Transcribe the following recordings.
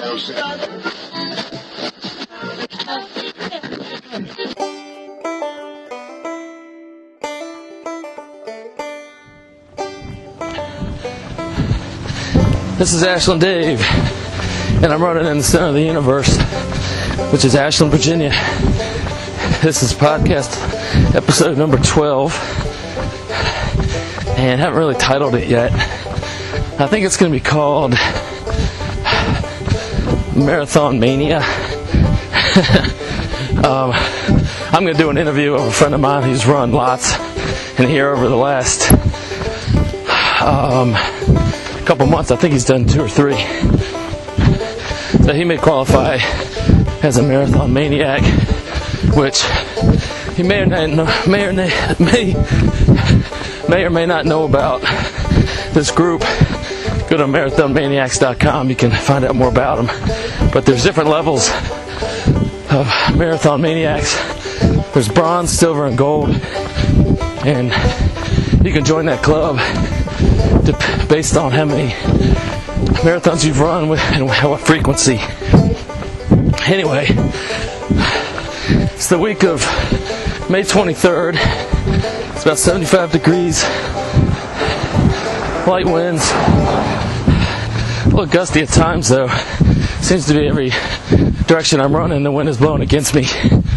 This is Ashland Dave, and I'm running in the center of the universe, which is Ashland, Virginia. This is podcast episode number 12, and haven't really titled it yet. I think it's going to be called Marathon Mania. I'm going to do an interview of a friend of mine who's run lots in here over the last couple months. I think he's done 2 or 3. So he may qualify as a marathon maniac, which he may or may not know about this group. Go to marathonmaniacs.com. You can find out more about them. But there's different levels of marathon maniacs. There's bronze, silver, and gold. And you can join that club based on how many marathons you've run with and what frequency. Anyway, it's the week of May 23rd. It's about 75 degrees, light winds, a little gusty at times though. Seems to be every direction I'm running, the wind is blowing against me.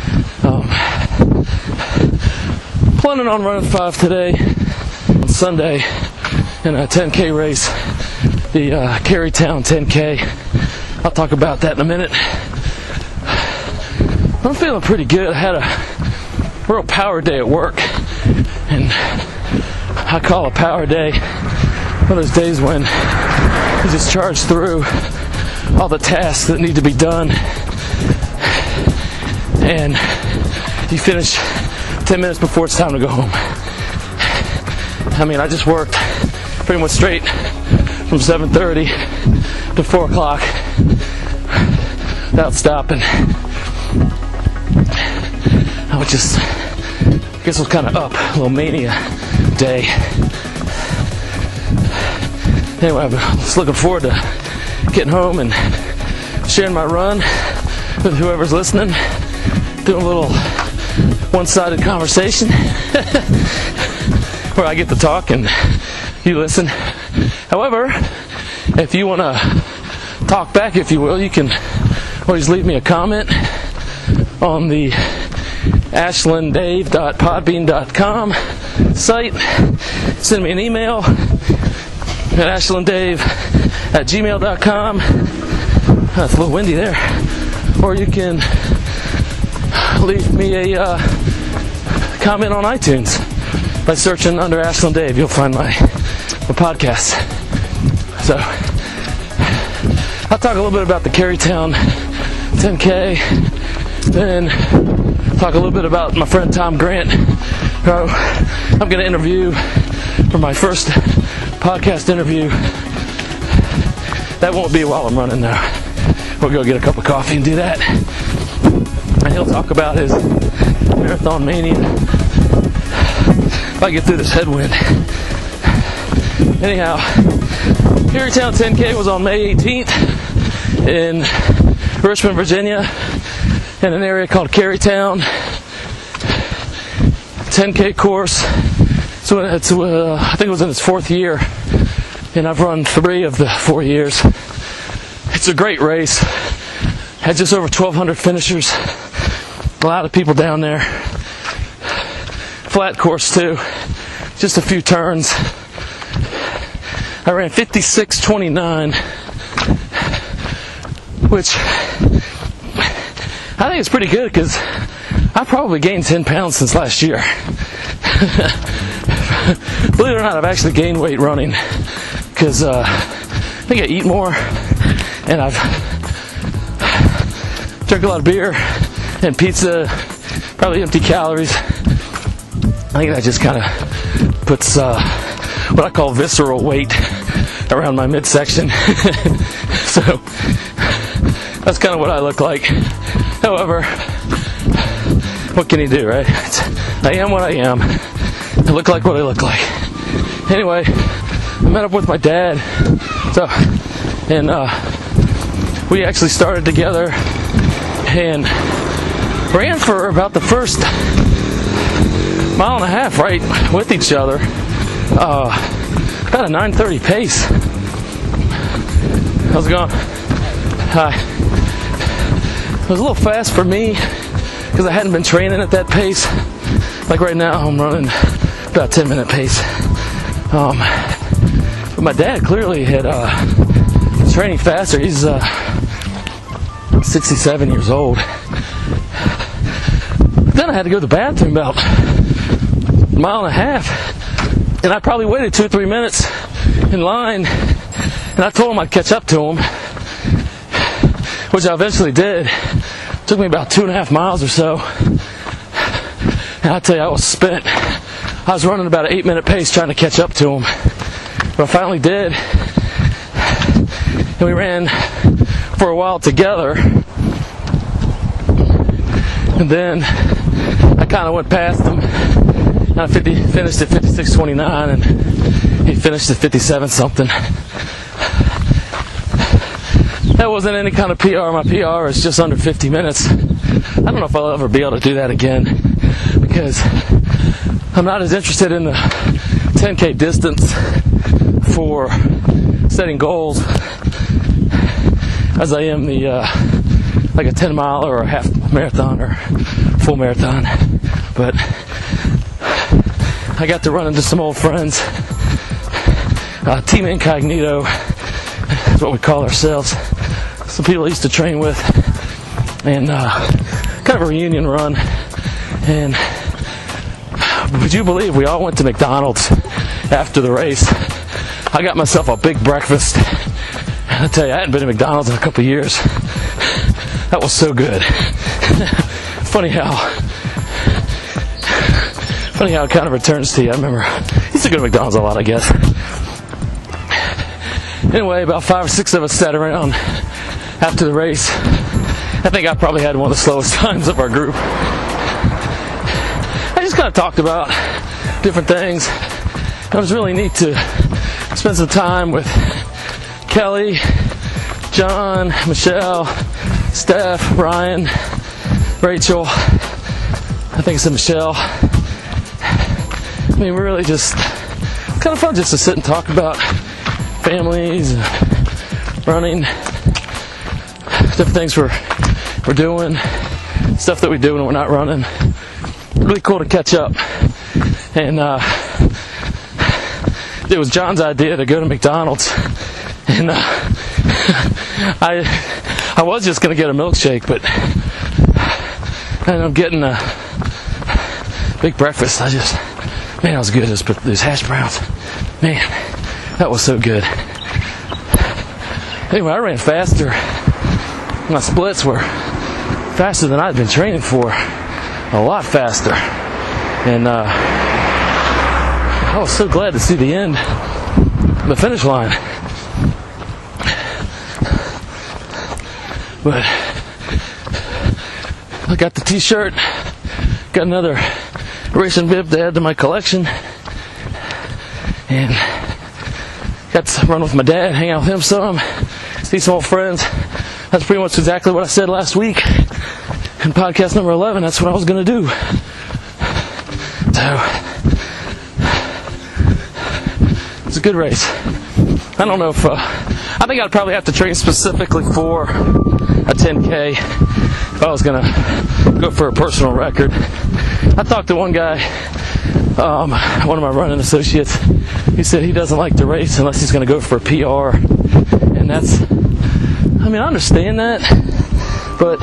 Planning on running 5 today, on Sunday, in a 10K race, the Carytown 10K. I'll talk about that in a minute. I'm feeling pretty good. I had a real power day at work, and I call a power day one of those days when you just charge through all the tasks that need to be done, and you finish 10 minutes before it's time to go home. I mean, I just worked pretty much straight from 7:30 to 4 o'clock without stopping. I guess it was kind of up, a little mania day. Anyway, I'm just looking forward to getting home and sharing my run with whoever's listening, doing a little one-sided conversation where I get to talk and you listen. However, if you want to talk back, if you will, you can always leave me a comment on the ashlanddave.podbean.com site. Send me an email at ashlanddave@gmail.com. That's a little windy there. Or you can leave me a comment on iTunes by searching under Ashland Dave. You'll find my podcast. So I'll talk a little bit about the Carytown 10K, then talk a little bit about my friend Tom Grant, who I'm going to interview for my first podcast interview. That won't be while I'm running though. We'll go get a cup of coffee and do that. And he'll talk about his marathon mania if I get through this headwind. Anyhow, Carytown 10K was on May 18th in Richmond, Virginia, in an area called Carytown. 10K course. So I think it was in its 4th year, and I've run 3 of the 4 years. It's a great race. Had just over 1,200 finishers. A lot of people down there. Flat course too. Just a few turns. I ran 56:29, which I think is pretty good because I probably gained 10 pounds since last year. Believe it or not, I've actually gained weight running because I think I eat more and I've drank a lot of beer and pizza, probably empty calories. I think that just kind of puts what I call visceral weight around my midsection. So that's kind of what I look like. However, what can you do, right? I am what I am. I look like what I look like. Anyway, I met up with my dad. So, and we actually started together and ran for about the first mile and a half right with each other. About a 9:30 pace. How's it going? Hi. It was a little fast for me because I hadn't been training at that pace. Like right now, I'm running about 10-minute pace. But my dad clearly had training faster. He's 67 years old. Then I had to go to the bathroom about a mile and a half, and I probably waited 2 or 3 minutes in line, and I told him I'd catch up to him, which I eventually did. It took me about 2.5 miles or so, and I tell you, I was spent. I was running about an 8-minute pace trying to catch up to him, but I finally did, and we ran for a while together, and then I kind of went past him, and I finished at 56:29, and he finished at 57 something. That wasn't any kind of PR. My PR is just under 50 minutes. I don't know if I'll ever be able to do that again, because I'm not as interested in the 10K distance for setting goals as I am the like a 10 mile or a half marathon or full marathon. But I got to run into some old friends. Team Incognito is what we call ourselves. Some people I used to train with, and kind of a reunion run. And would you believe we all went to McDonald's after the race? I got myself a big breakfast. I tell you, I hadn't been to McDonald's in a couple of years. That was so good. Funny how it kind of returns to you. I remember I used to go to McDonald's a lot, I guess. Anyway, about 5 or 6 of us sat around after the race. I think I probably had one of the slowest times of our group. I just kind of talked about different things. It was really neat to spend some time with Kelly, John, Michelle, Steph, Ryan, Rachel. I think it's Michelle. I mean, really just kind of fun just to sit and talk about families, running, different things we're doing, stuff that we do when we're not running. Really cool to catch up. And it was John's idea to go to McDonald's, and I was just going to get a milkshake, but I ended up getting a big breakfast. Man, that was good. Those hash browns, man, that was so good. Anyway, I ran faster. My splits were faster than I'd been training for, a lot faster. And I was so glad to see the end, the finish line. But I got the t-shirt, got another racing bib to add to my collection, and got to run with my dad, hang out with him some, see some old friends. That's pretty much exactly what I said last week in podcast number 11. That's what I was going to do. So it's a good race. I don't know if I think I'd probably have to train specifically for a 10K if I was going to go for a personal record. I talked to one guy, one of my running associates. He said he doesn't like to race unless he's going to go for a PR. And that's, I mean, I understand that, but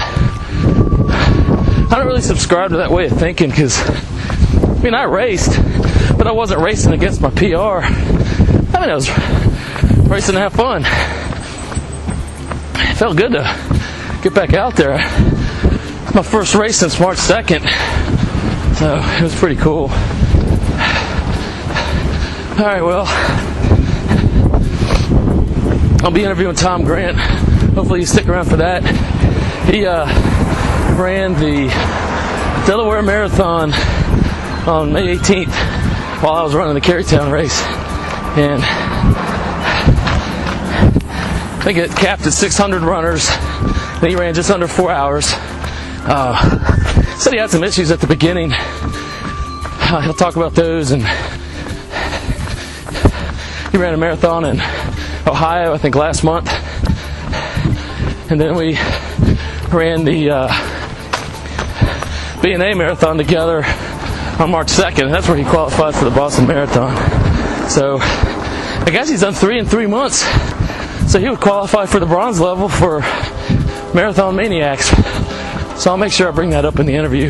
I don't really subscribe to that way of thinking, because, I mean, I raced, but I wasn't racing against my PR. I mean, I was racing to have fun. It felt good to get back out there. It's my first race since March 2nd, so it was pretty cool. Alright, well, I'll be interviewing Tom Grant. Hopefully you stick around for that. He ran the Delaware Marathon on May 18th while I was running the Carytown race. And I think it capped at 600 runners. Then he ran just under 4 hours. Said he had some issues at the beginning. He'll talk about those. And he ran a marathon in Ohio, I think, last month. And then we ran the B&A marathon together on March 2nd. That's where he qualified for the Boston Marathon. So I guess he's done 3 in 3 months. So he would qualify for the bronze level for Marathon Maniacs. So I'll make sure I bring that up in the interview.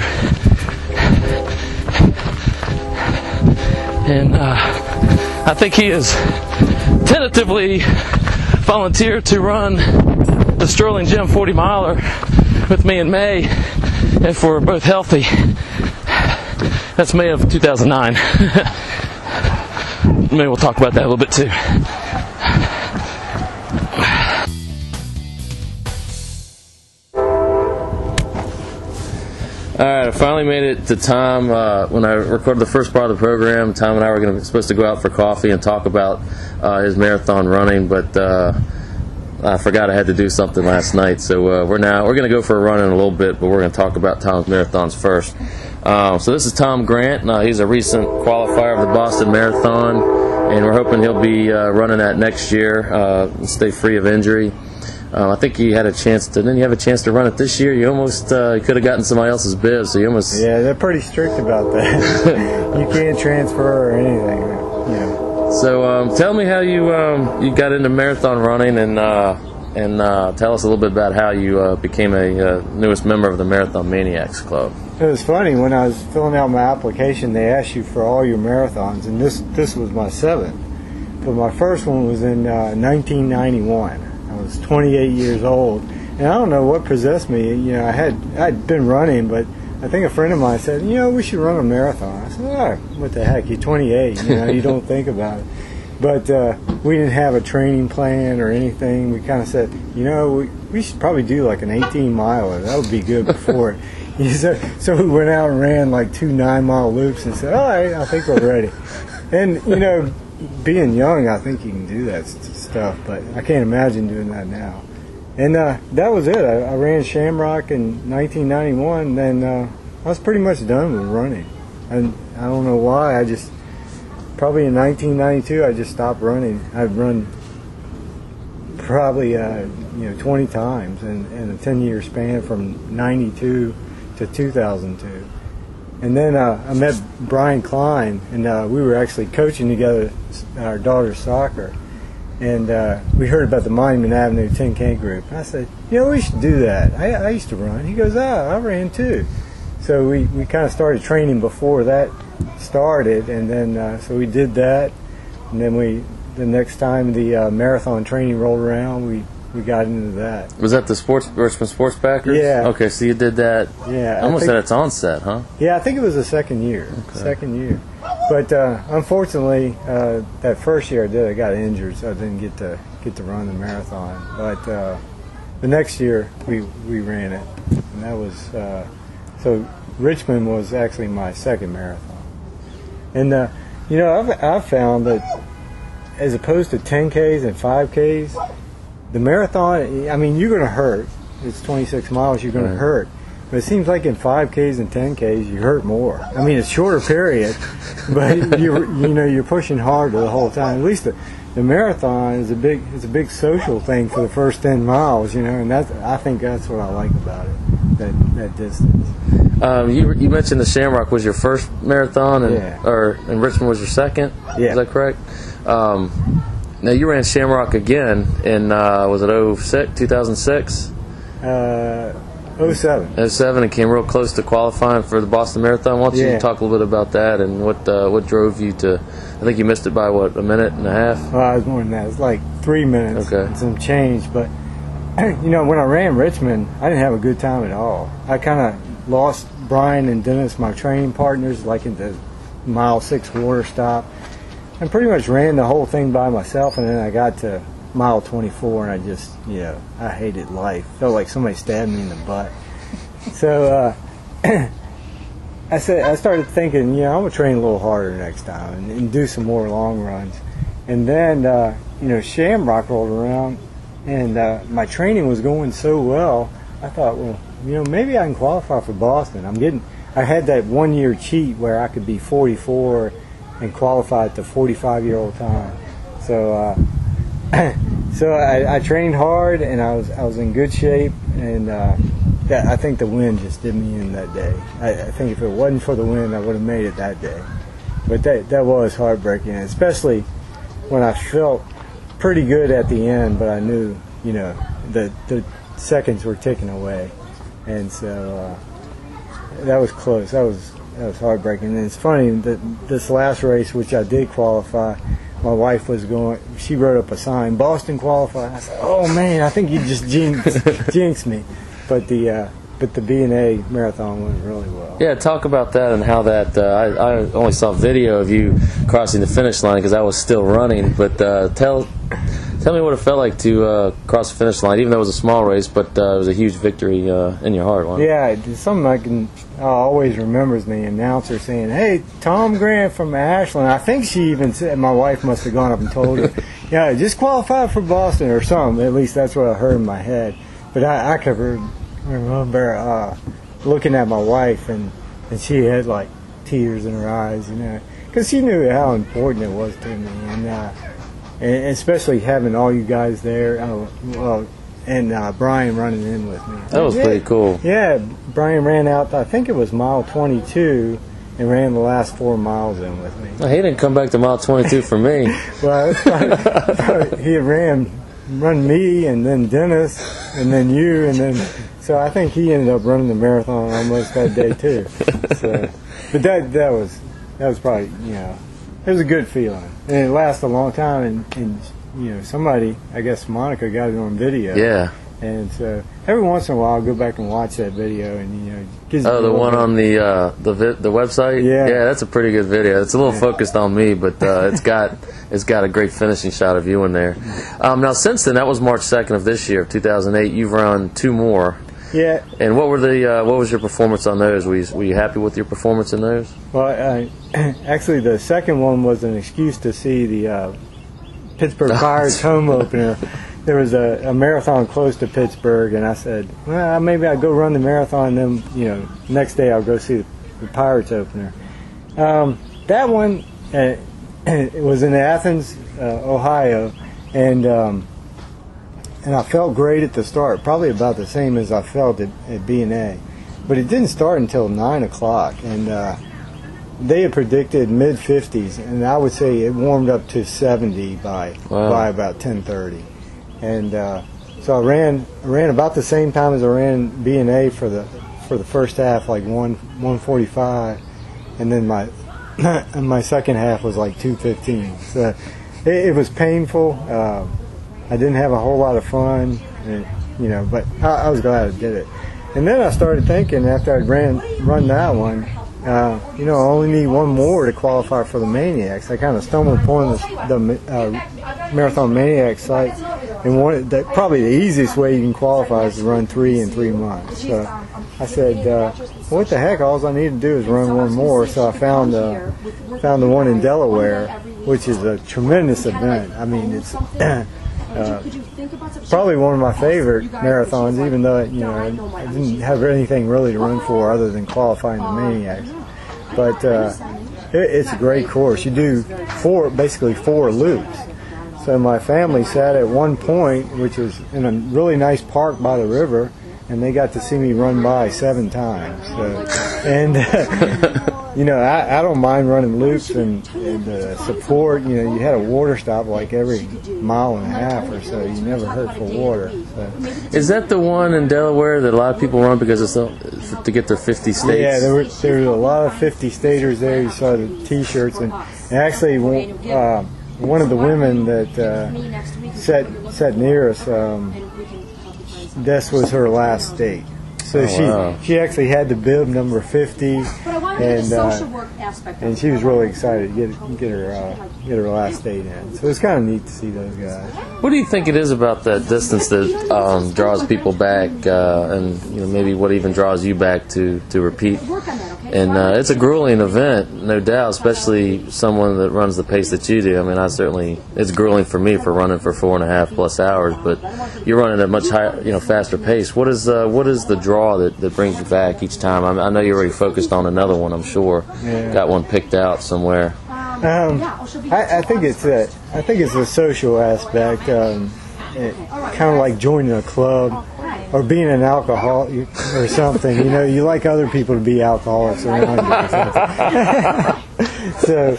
And I think he has tentatively volunteered to run the Sterling Gym 40 miler with me in May, if we're both healthy. That's May of 2009. Maybe we'll talk about that a little bit too. Alright, I finally made it to Tom. When I recorded the first part of the program, Tom and I were supposed to go out for coffee and talk about his marathon running, but I forgot I had to do something last night. So we're going to go for a run in a little bit, but we're going to talk about Tom's marathons first. So this is Tom Grant. He's a recent qualifier of the Boston Marathon, and we're hoping he'll be running that next year, stay free of injury. I think he had a chance to. Didn't he have a chance to run it this year? You almost could have gotten somebody else's bib, so you almost. Yeah, they're pretty strict about that. You can't transfer or anything. You know. So tell me how you got into marathon running, and tell us a little bit about how you became a newest member of the Marathon Maniacs Club. It was funny, when I was filling out my application, they asked you for all your marathons, and this was my 7th. But my first one was in 1991. I was 28 years old, and I don't know what possessed me. You know, I'd been running, but I think a friend of mine said, you know, we should run a marathon. I said, oh, what the heck? You're 28. You know, you don't think about it. But we didn't have a training plan or anything. We kind of said, you know, we should probably do like an 18-miler. That would be good before it. So we went out and ran like 2 9-mile loops and said, all right, I think we're ready. And, you know, being young, I think you can do that stuff, but I can't imagine doing that now. And that was it. I ran Shamrock in 1991, then I was pretty much done with running. And I don't know why. Probably in 1992, I just stopped running. I'd run probably 20 times in a 10-year span from 92 to 2002. And then I met Brian Klein, and we were actually coaching together our daughter's soccer. And we heard about the Monument Avenue 10K group. And I said, you know, we should do that. I used to run. He goes, I ran too. So we kind of started training before that started, and then so we did that. And then the next time the marathon training rolled around, we got into that. Was that the Richmond Sports Packers? Yeah. Okay, so you did that. Yeah. Almost at its onset, huh? Yeah, I think it was the second year. Okay. Second year. But unfortunately, that first year I got injured, so I didn't get to run the marathon. But the next year we ran it, and that was so Richmond was actually my second marathon. And you know, I've found that as opposed to 10Ks and 5Ks, the marathon, I mean, you're going to hurt. It's 26 miles, you're going to hurt. But it seems like in 5Ks and 10Ks, you hurt more. I mean, it's shorter period, but you're pushing harder the whole time. At least the marathon is a big social thing for the first 10 miles, you know, and I think that's what I like about it, that distance. You mentioned the Shamrock was your first marathon, and Richmond was your second. Yeah. Is that correct? Now you ran Shamrock again in was it 2006? 07, and came real close to qualifying for the Boston Marathon. Why don't you talk a little bit about that and what drove you to? I think you missed it by what, a minute and a half? Well, it was more than that. It was like 3 minutes and some change. But you know, when I ran Richmond, I didn't have a good time at all. I kind of lost Brian and Dennis, my training partners, like in the mile 6 water stop, and pretty much ran the whole thing by myself. And then I got to mile 24, and I just, I hated life. Felt like somebody stabbed me in the butt. So I started thinking, I'm gonna train a little harder next time and do some more long runs. And then Shamrock rolled around, and my training was going so well. I thought, well, maybe I can qualify for Boston. I had that 1 year cheat where I could be 44 and qualify at the 45-year-old time. So so I trained hard, and I was in good shape, and I think the wind just did me in that day. I think if it wasn't for the wind, I would have made it that day. But that was heartbreaking, especially when I felt pretty good at the end, but I knew, the seconds were ticking away, and so that was close. That was heartbreaking. And it's funny that this last race, which I did qualify, my wife was going. She wrote up a sign, "Boston qualified." I said, "Oh man, I think you just jinxed me." But the B&A marathon went really well. Yeah, talk about that and how that. I only saw video of you crossing the finish line because I was still running. But tell me what it felt like to cross the finish line, even though it was a small race, but it was a huge victory in your heart. Wasn't it? Yeah, it's something always remembers me. Announcer saying, "Hey, Tom Grant from Ashland." I think she even said, my wife must have gone up and told her, "Yeah, just qualify for Boston" or something. At least that's what I heard in my head. But I could remember looking at my wife, and she had like tears in her eyes, because she knew how important it was to me, and especially having all you guys there, and Brian running in with me. That was pretty cool. Yeah, Brian ran out, I think it was mile 22, and ran the last 4 miles in with me. Well, he didn't come back to mile 22 for me. Well, he ran me, and then Dennis, and then you, and then so I think he ended up running the marathon almost that day too. So, but that was probably it was a good feeling, and it lasted a long time, and somebody, I guess Monica, got it on video. Yeah. And so every once in a while, I'll go back and watch that video, and gives me the one on the website. Yeah, that's a pretty good video. It's a little focused on me, but it's got a great finishing shot of you in there. Now, since then, that was March 2nd of this year, of 2008. You've run 2 more. Yeah. And what was your performance on those? Were you happy with your performance in those? Well, actually, the second one was an excuse to see the Pittsburgh Pirates home opener. There was a marathon close to Pittsburgh, and I said, well, maybe I'll go run the marathon, and then, next day I'll go see the Pirates opener. That one, it was in Athens, Ohio, and I felt great at the start, probably about the same as I felt at B&A. But it didn't start until 9 o'clock, and they had predicted mid-50s, and I would say it warmed up to 70 by about 10:30. And so I ran about the same time as I ran B&A for the first half, like 1:45, and then my second half was like 2:15. So it was painful. I didn't have a whole lot of fun, and, but I was glad I did it. And then I started thinking after I'd run that one, I only need one more to qualify for the Maniacs. I kind of stumbled upon the Marathon Maniacs site, and probably the easiest way you can qualify is to run 3 in 3 months. So I said, what the heck, all I need to do is run one more. So I found the one in Delaware, which is a tremendous event. I mean, it's probably one of my favorite marathons, even though I didn't have anything really to run for other than qualifying the Maniacs. But it's a great course. You do basically four loops. So my family sat at one point, which was in a really nice park by the river, and they got to see me run by 7 times. So, and I don't mind running loops and support. You had a water stop like every mile and a half or so. You never hurt for water. So. Is that the one in Delaware that a lot of people run because it's to get their 50 states? Yeah, there were a lot of 50 staters there. You saw the T-shirts, and actually one of the women that sat near us, this was her last state. So she actually had the bib number 50, and she was really excited to get her last state in. So it's kind of neat to see those guys. What do you think it is about that distance that draws people back, and maybe what even draws you back to repeat? And it's a grueling event, no doubt, especially someone that runs the pace that you do. I mean, it's grueling for me for running for 4.5+ hours, but you're running at a much higher, faster pace. What is the draw that brings you back each time? I know you're already focused on another one, I'm sure. Yeah. Got one picked out somewhere. I think it's a social aspect, kind of like joining a club or being an alcoholic or something. You like other people to be alcoholics around you or something. So,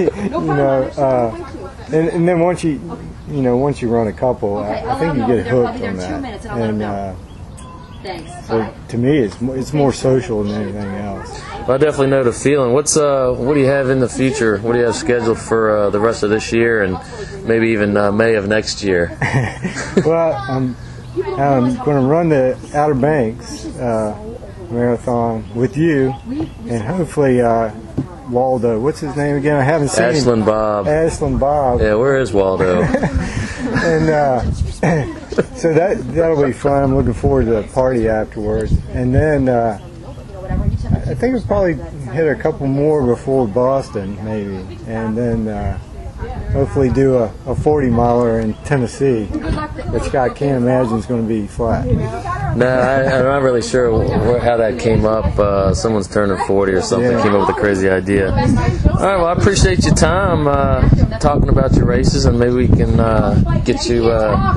and then once you run a couple, I think you get hooked on that. And so to me, it's more social than anything else. Well, I definitely know the feeling. What do you have in the future? What do you have scheduled for the rest of this year and maybe even May of next year? Well, I'm going to run the Outer Banks marathon with you, and hopefully Waldo. What's his name again? I haven't seen Ashland him. Bob. Ashland Bob. Yeah, where is Waldo? And so that'll be fun. I'm looking forward to the party afterwards. And then I think we'll probably hit a couple more before Boston, maybe. And then hopefully do a 40-miler in Tennessee, which I can't imagine is going to be flat. No, I'm not really sure how that came up. Someone's turning 40 or something, came up with a crazy idea. All right, well, I appreciate your time talking about your races, and maybe we can get you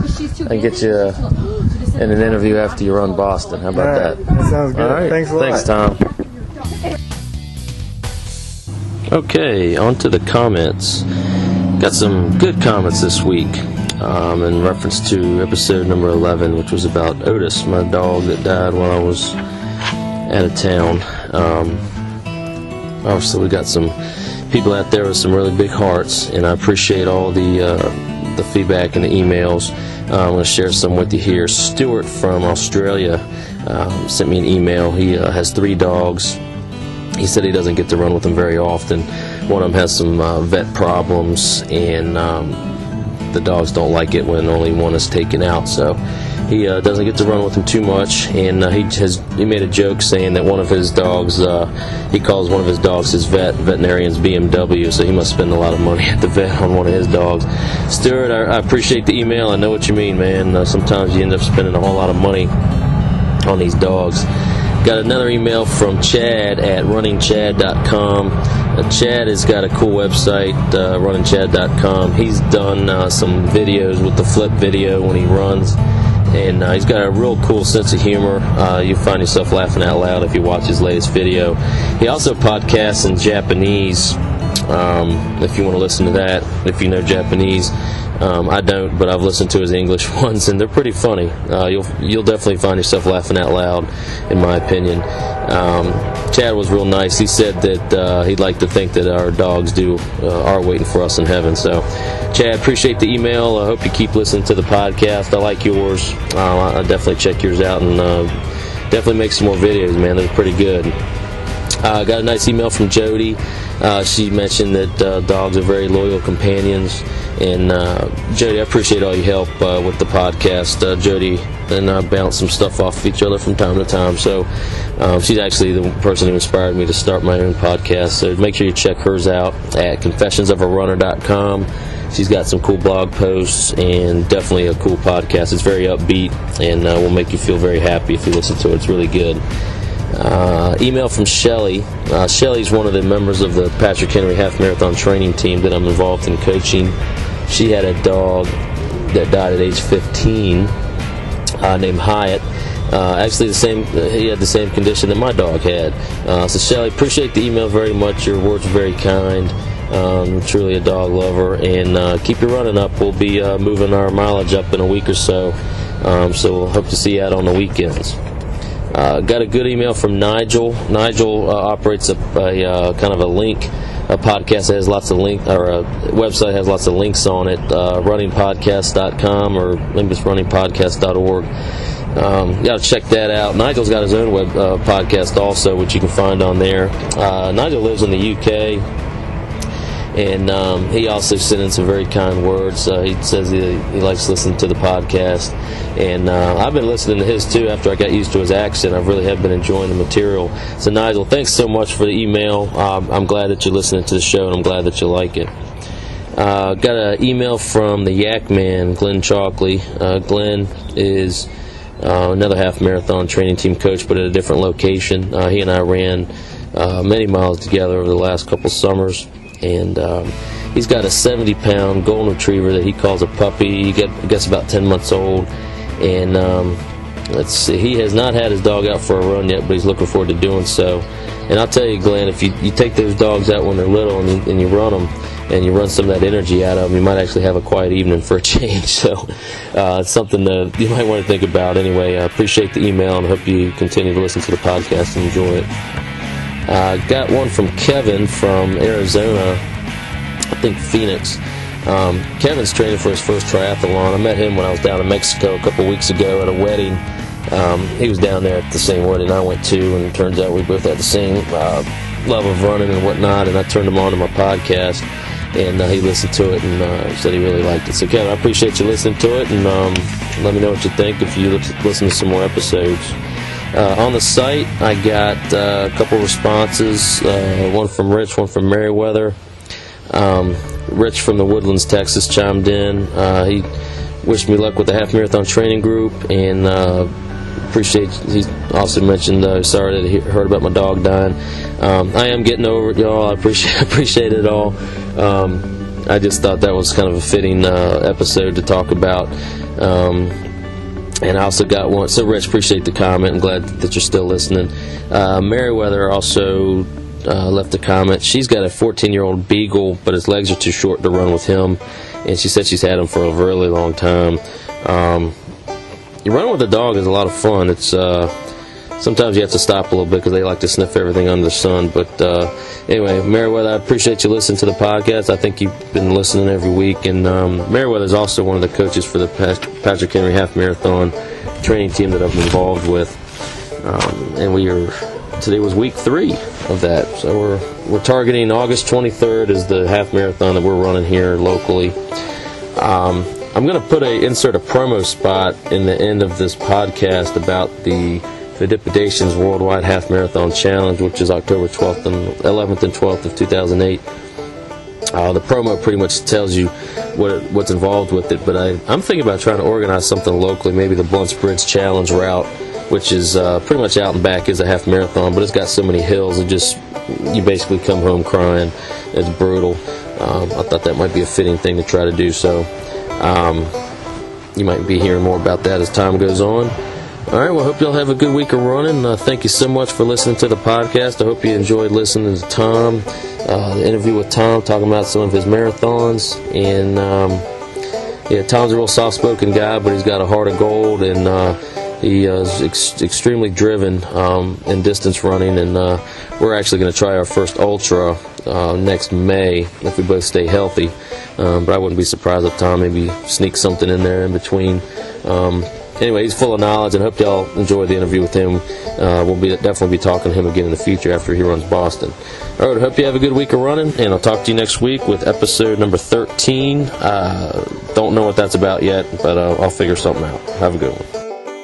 in an interview after you run Boston. How about that? That sounds good. All right. Thanks a lot. Thanks, Tom. Okay, on to the comments. Got some good comments this week in reference to episode number 11, which was about Otis, my dog that died while I was out of town. Obviously, we got some people out there with some really big hearts, and I appreciate all the feedback and the emails. I'm going to share some with you here. Stuart from Australia sent me an email. He has 3 dogs. He said he doesn't get to run with them very often. One of them has some vet problems, and the dogs don't like it when only one is taken out. So he doesn't get to run with them too much. And he made a joke saying that one of his dogs, he calls one of his dogs his veterinarian's BMW. So he must spend a lot of money at the vet on one of his dogs. Stuart, I appreciate the email. I know what you mean, man. Sometimes you end up spending a whole lot of money on these dogs. Got another email from Chad at runningchad.com. Chad has got a cool website, runningchad.com. He's done some videos with the flip video when he runs, and he's got a real cool sense of humor. You find yourself laughing out loud if you watch his latest video. He also podcasts in Japanese, if you want to listen to that, if you know Japanese. I don't, but I've listened to his English ones, and they're pretty funny. You'll definitely find yourself laughing out loud, in my opinion. Chad was real nice. He said that he'd like to think that our dogs are waiting for us in heaven. So, Chad, appreciate the email. I hope you keep listening to the podcast. I like yours. I'll definitely check yours out, and definitely make some more videos, man. They're pretty good. Got a nice email from Jody. She mentioned that dogs are very loyal companions. And Jody, I appreciate all your help with the podcast. Jody and I bounce some stuff off of each other from time to time. So she's actually the person who inspired me to start my own podcast. So make sure you check hers out at confessionsofarunner.com. She's got some cool blog posts and definitely a cool podcast. It's very upbeat and will make you feel very happy if you listen to it. It's really good. Email from Shelly. Shelly's one of the members of the Patrick Henry Half Marathon training team that I'm involved in coaching. She had a dog that died at age 15 named Hyatt. Actually, he had the same condition that my dog had. So Shelly, appreciate the email very much. Your words are very kind. Truly a dog lover. And keep your running up. We'll be moving our mileage up in a week or so. So we'll hope to see you out on the weekends. Got a good email from Nigel. Nigel operates a kind of a link. A podcast that has lots of or a website has lots of links on it. Runningpodcast.com or maybe it's runningpodcast.org. You got to check that out. Nigel's got his own web podcast also, which you can find on there. Nigel lives in the UK, And he also sent in some very kind words. He says he likes listening to the podcast. And I've been listening to his, too, after I got used to his accent. I really have been enjoying the material. So, Nigel, thanks so much for the email. I'm glad that you're listening to the show, and I'm glad that you like it. Got an email from the Yak Man, Glenn Chalkley. Glenn is another half marathon training team coach, but at a different location. He and I ran many miles together over the last couple summers. And he's got a 70-pound golden retriever that he calls a puppy. I guess about 10 months old. And let's see, he has not had his dog out for a run yet, but he's looking forward to doing so. And I'll tell you, Glenn, if you take those dogs out when they're little and you run them, and you run some of that energy out of them, you might actually have a quiet evening for a change. So it's something that you might want to think about. Anyway, I appreciate the email and hope you continue to listen to the podcast and enjoy it. Got one from Kevin from Arizona, I think Phoenix. Kevin's training for his first triathlon. I met him when I was down in Mexico a couple weeks ago at a wedding. He was down there at the same wedding I went to, and it turns out we both had the same love of running and whatnot, and I turned him on to my podcast, and he listened to it and said he really liked it. So, Kevin, I appreciate you listening to it, and let me know what you think if you listen to some more episodes. On the site, I got a couple responses, one from Rich, one from Meriwether. Rich from the Woodlands, Texas, chimed in. He wished me luck with the half marathon training group, and he also mentioned sorry that he heard about my dog dying. I am getting over it, y'all. I appreciate it all. I just thought that was kind of a fitting episode to talk about. And I also got one. So, Rich, appreciate the comment. I'm glad that you're still listening. Meriwether also left a comment. She's got a 14-year-old beagle, but his legs are too short to run with him. And she said she's had him for a really long time. Running with a dog is a lot of fun. It's sometimes you have to stop a little bit because they like to sniff everything under the sun. But anyway, Meriwether, I appreciate you listening to the podcast. I think you've been listening every week. And Meriwether is also one of the coaches for the Patrick Henry Half Marathon training team that I'm involved with. And today was week 3 of that. So we're targeting August 23rd as the half marathon that we're running here locally. I'm going to insert a promo spot in the end of this podcast about the Fidipidations Worldwide Half Marathon Challenge, which is October 11th and 12th of 2008. The promo pretty much tells you what's involved with it, but I'm thinking about trying to organize something locally, maybe the Blunts Bridge Challenge route, which is pretty much out and back is a half marathon, but it's got so many hills, you basically come home crying. It's brutal. I thought that might be a fitting thing to try to do, so you might be hearing more about that as time goes on. All right, well, I hope y'all have a good week of running. Thank you so much for listening to the podcast. I hope you enjoyed listening to Tom, the interview with Tom, talking about some of his marathons. And, Tom's a real soft-spoken guy, but he's got a heart of gold, and he is extremely driven in distance running. And we're actually going to try our first ultra next May if we both stay healthy. But I wouldn't be surprised if Tom maybe sneaks something in there in between. Anyway, he's full of knowledge, and I hope y'all enjoy the interview with him. We'll definitely be talking to him again in the future after he runs Boston. All right, I hope you have a good week of running, and I'll talk to you next week with episode number 13. Don't know what that's about yet, but I'll figure something out. Have a good one.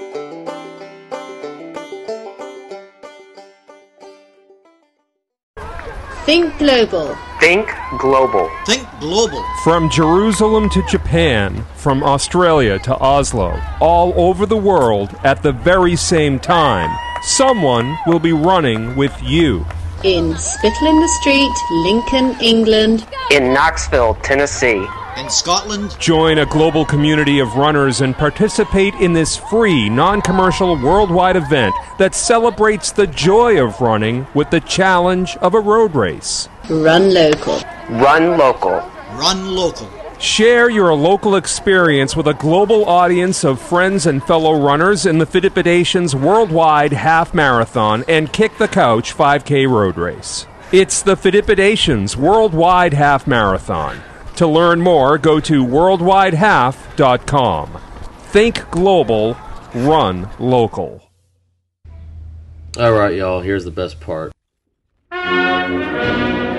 Think global. Think global. Think global. From Jerusalem to Japan, from Australia to Oslo, all over the world at the very same time, someone will be running with you. In Spittal-in-the-Street, Lincoln, England. In Knoxville, Tennessee. In Scotland. Join a global community of runners and participate in this free, non-commercial worldwide event that celebrates the joy of running with the challenge of a road race. Run local. Run local. Run local. Share your local experience with a global audience of friends and fellow runners in the Fidipidations Worldwide Half Marathon and Kick the Couch 5K Road Race. It's the Fidipidations Worldwide Half Marathon. To learn more, go to worldwidehalf.com. Think global, run local. All right, y'all, here's the best part.